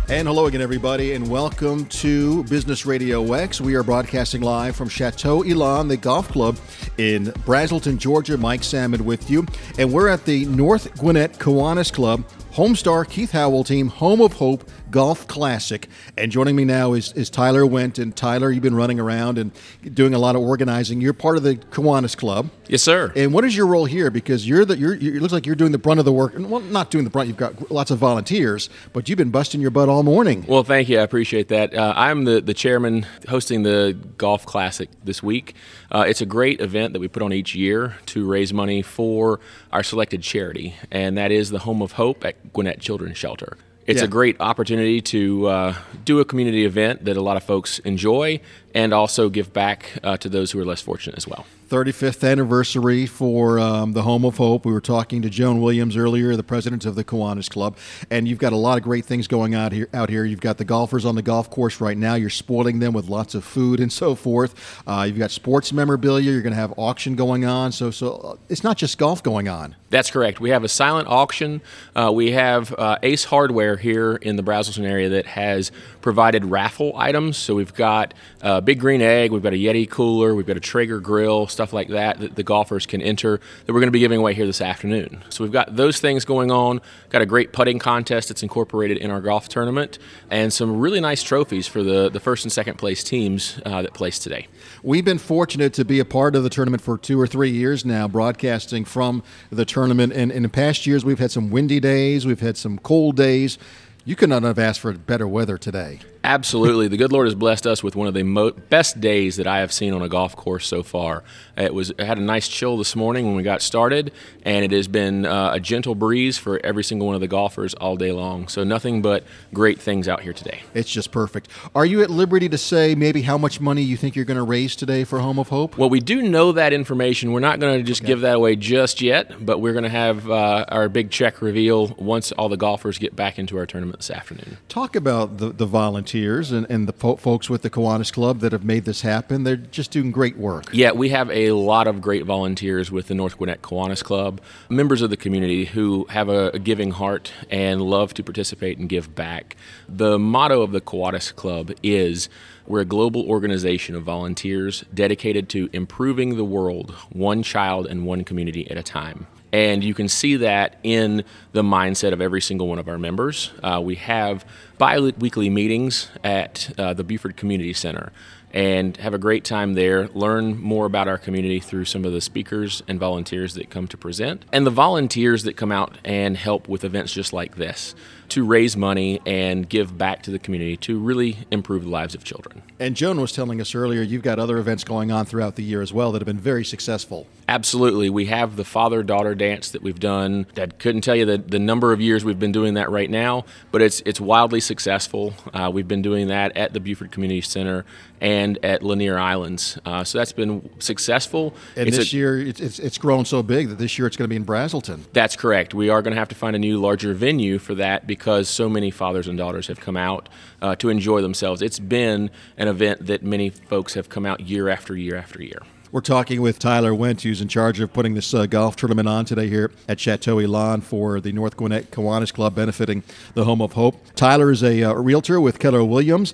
And hello again, everybody, and welcome to Business Radio X. We are broadcasting live from Chateau Elan, the golf club in Braselton, Georgia. Mike Salmon with you. And we're at the North Gwinnett Kiwanis Club Homestar Keith Howell team, Home of Hope Golf Classic. And joining me now is Tyler Wendt. And Tyler, you've been running around and doing a lot of organizing. You're part of the Kiwanis Club. Yes, sir. And what is your role here? Because it looks like you're doing the brunt of the work. Well, not doing the brunt. You've got lots of volunteers, but you've been busting your butt all morning. Well, thank you. I appreciate that. I'm the chairman hosting the Golf Classic this week. It's a great event that we put on each year to raise money for our selected charity, and that is the Home of Hope at Gwinnett Children's Shelter. It's a great opportunity to do a community event that a lot of folks enjoy and also give back to those who are less fortunate as well. 35th anniversary for the Home of Hope. We were talking to Joan Williams earlier, the president of the Kiwanis Club, and you've got a lot of great things going on out here. You've got the golfers on the golf course right now. You're spoiling them with lots of food and so forth. You've got sports memorabilia. You're going to have auction going on. So it's not just golf going on. That's correct. We have a silent auction. We have Ace Hardware here in the Braselton area that has provided raffle items. So we've got a Big Green Egg, we've got a Yeti cooler, we've got a Traeger grill, stuff like that the golfers can enter that we're going to be giving away here this afternoon. So we've got those things going on, got a great putting contest that's incorporated in our golf tournament, and some really nice trophies for the first and second place teams that placed today. We've been fortunate to be a part of the tournament for 2 or 3 years now, broadcasting from the tournament. And in the past years, we've had some windy days, we've had some cold days. You could not have asked for better weather today. Absolutely. The good Lord has blessed us with one of the best days that I have seen on a golf course so far. It had a nice chill this morning when we got started, and it has been a gentle breeze for every single one of the golfers all day long. So nothing but great things out here today. It's just perfect. Are you at liberty to say maybe how much money you think you're going to raise today for Home of Hope? Well, we do know that information. We're not going to just give that away just yet, but we're going to have our big check reveal once all the golfers get back into our tournament this afternoon. Talk about the volunteers and the folks with the Kiwanis Club that have made this happen. They're just doing great work. Yeah, we have a lot of great volunteers with the North Gwinnett Kiwanis Club, members of the community who have a giving heart and love to participate and give back. The motto of the Kiwanis Club is, we're a global organization of volunteers dedicated to improving the world, one child and one community at a time. And you can see that in the mindset of every single one of our members. We have bi-weekly meetings at the Buford Community Center and have a great time there, learn more about our community through some of the speakers and volunteers that come to present, and the volunteers that come out and help with events just like this to raise money and give back to the community to really improve the lives of children. And Joan was telling us earlier, you've got other events going on throughout the year as well that have been very successful. Absolutely. We have the father-daughter dance that we've done. I couldn't tell you the number of years we've been doing that right now, but it's wildly successful. We've been doing that at the Buford Community Center and at Lanier Islands. So that's been successful. And this year, it's grown so big that this year it's going to be in Braselton. That's correct. We are going to have to find a new, larger venue for that because so many fathers and daughters have come out to enjoy themselves. It's been an event that many folks have come out year after year after year. We're talking with Tyler Wendt, who's in charge of putting this golf tournament on today here at Chateau Elan for the North Gwinnett Kiwanis Club benefiting the Home of Hope. Tyler is a realtor with Keller Williams,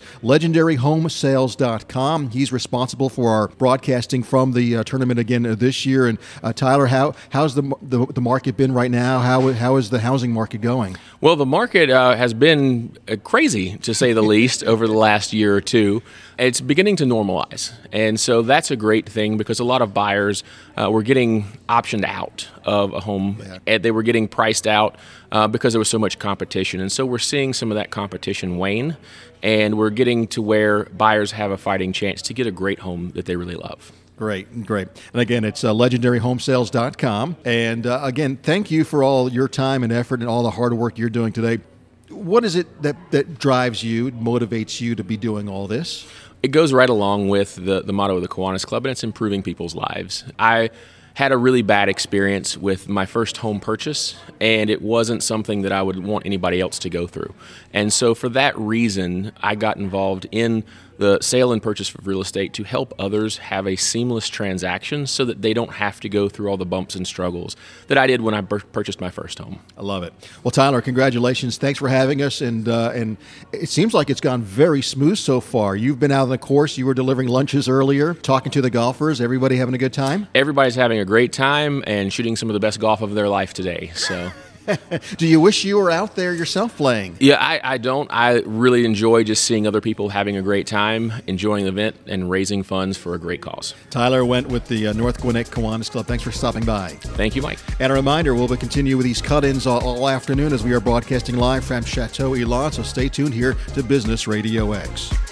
legendaryhomesales.com. He's responsible for our broadcasting from the tournament again this yeur. And Tyler, how's the market been right now? How is the housing market going? Well, the market has been crazy, to say the least, over the last year or two. It's beginning to normalize, and so that's a great thing because a lot of buyers were getting optioned out of a home. And they were getting priced out because there was so much competition, and so we're seeing some of that competition wane, and we're getting to where buyers have a fighting chance to get a great home that they really love. Great. And again, it's legendaryhomesales.com. And again, thank you for all your time and effort and all the hard work you're doing today. What is it that drives you, motivates you to be doing all this? It goes right along with the motto of the Kiwanis Club, and it's improving people's lives. I had a really bad experience with my first home purchase, and it wasn't something that I would want anybody else to go through. And so for that reason, I got involved in the sale and purchase of real estate to help others have a seamless transaction so that they don't have to go through all the bumps and struggles that I did when I purchased my first home. I love it. Well, Tyler, congratulations. Thanks for having us. And it seems like it's gone very smooth so far. You've been out on the course. You were delivering lunches earlier, talking to the golfers. Everybody having a good time? Everybody's having a great time and shooting some of the best golf of their life today. So. Do you wish you were out there yourself playing? Yeah, I don't. I really enjoy just seeing other people having a great time, enjoying the event, and raising funds for a great cause. Tyler Wendt with the North Gwinnett Kiwanis Club. Thanks for stopping by. Thank you, Mike. And a reminder, we'll continue with these cut-ins all afternoon as we are broadcasting live from Chateau Elan, so stay tuned here to Business Radio X.